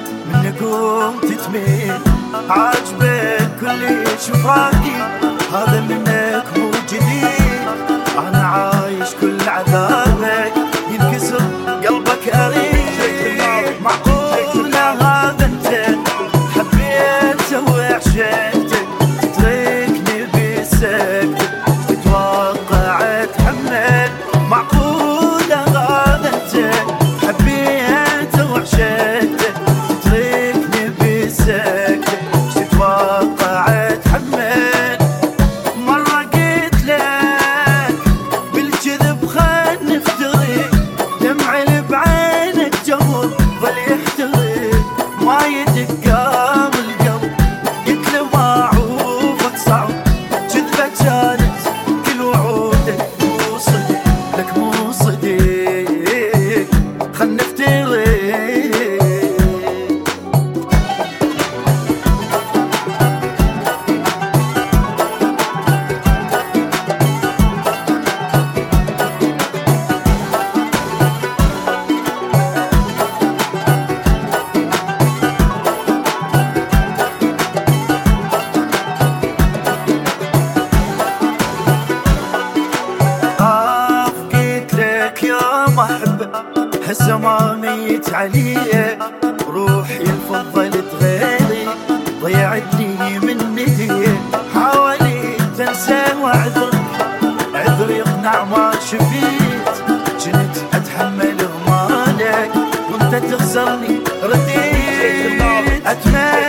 من قمت تميل عاجبك كل شفاقي هذا منك مو جديد. انا عايش كل عذابك ينكسر قلبك اريد. معقولة هذا انت حبيته وعشقته تتركني بسكتك تتوقع اتحمل. معقولة هذا انت حبيته وعشقته تتركني بسكتك تتوقع اتحمل. مرة قلت لك بالكذب خل نفترق دمع اللي بعينك جمر ظل يحترق ما يدق القلب. قلت له معروفك صعب كذبة كانت كل وعودك مو صدق لك مو صدق خل نفترق. هسه ما ميت عليه روحي الفضلت غيري ضيعتني من نديه. حاولت تنسى وعذرك عذر يقنع ما شفيت كنت اتحمل غمالك وانت تخسرني رديت. اتمنى